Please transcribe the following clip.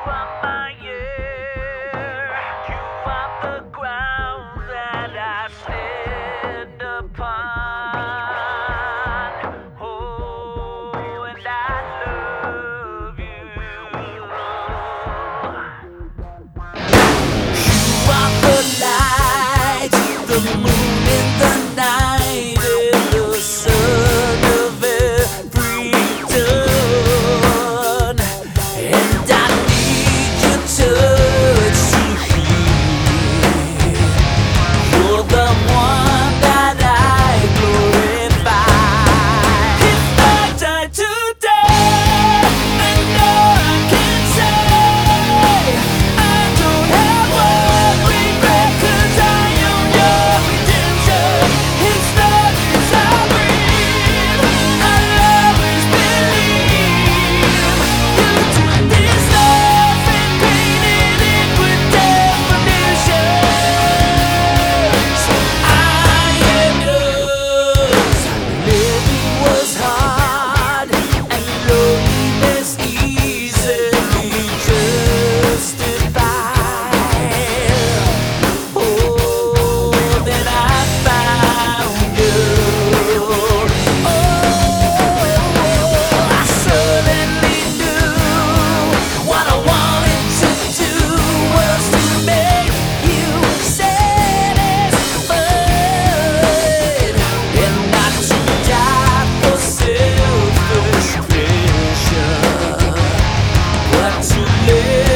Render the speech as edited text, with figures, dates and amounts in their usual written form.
are my air, you are the ground that I stand upon. Oh, and I love you. You are the light, the moon in the night, and the sun of every dawn. And I need your touch to heal. You're the one that I glorify. If I die today, then all I can say, I don't have one regret, 'cause I am your redemption. It's the as I breathe, I'll always believe. You took this love and painted it with definitions. I am yours. Living was hard and loneliness easily justified. Oh, then I found you. Oh, I suddenly knew what I wanted to do was to make you satisfied, and not to die for selfish pleasure, but to live